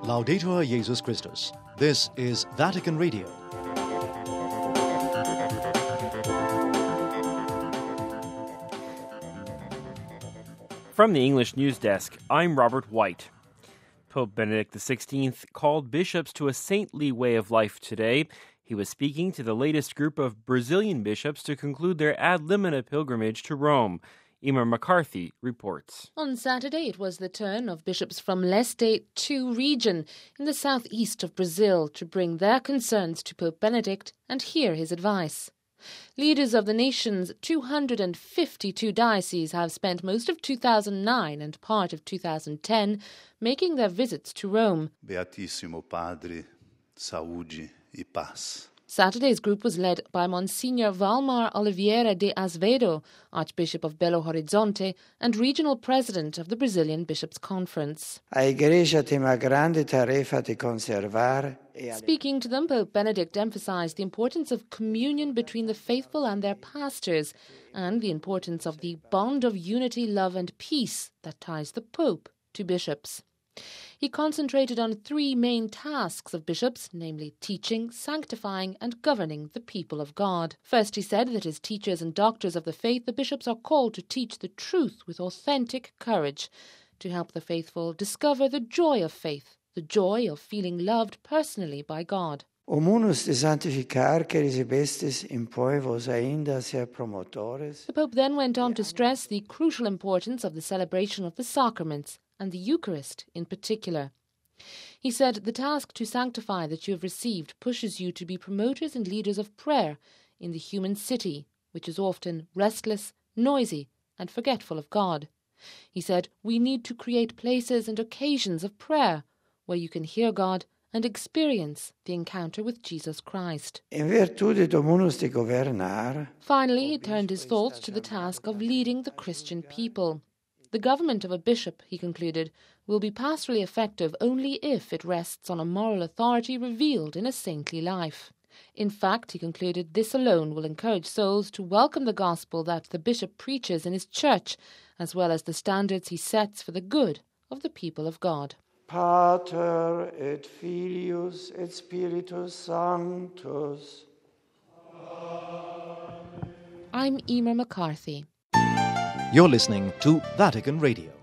Laudetur Jesus Christus. This is Vatican Radio. From the English News Desk, I'm Robert White. Pope Benedict XVI called bishops to a saintly way of life today. He was speaking to the latest group of Brazilian bishops to conclude their ad limina pilgrimage to Rome. Emer McCarthy reports. On Saturday, it was the turn of bishops from Leste II region in the southeast of Brazil to bring their concerns to Pope Benedict and hear his advice. Leaders of the nation's 252 dioceses have spent most of 2009 and part of 2010 making their visits to Rome. Beatissimo Padre, saúde e paz. Saturday's group was led by Monsignor Valmar Oliveira de Azevedo, Archbishop of Belo Horizonte and regional president of the Brazilian Bishops' Conference. Speaking to them, Pope Benedict emphasized the importance of communion between the faithful and their pastors, and the importance of the bond of unity, love and peace that ties the Pope to bishops. He concentrated on three main tasks of bishops, namely teaching, sanctifying and governing the people of God. First, he said that as teachers and doctors of the faith, the bishops are called to teach the truth with authentic courage, to help the faithful discover the joy of faith, the joy of feeling loved personally by God. The Pope then went on to stress the crucial importance of the celebration of the sacraments, and the Eucharist in particular. He said, the task to sanctify that you have received pushes you to be promoters and leaders of prayer in the human city, which is often restless, noisy, and forgetful of God. He said, we need to create places and occasions of prayer where you can hear God and experience the encounter with Jesus Christ. Finally, he turned his thoughts to the task of leading the Christian people. The government of a bishop, he concluded, will be pastorally effective only if it rests on a moral authority revealed in a saintly life. In fact, he concluded, this alone will encourage souls to welcome the gospel that the bishop preaches in his church, as well as the standards he sets for the good of the people of God. Pater et Filius et Spiritus Sanctus. I'm Emer McCarthy. You're listening to Vatican Radio.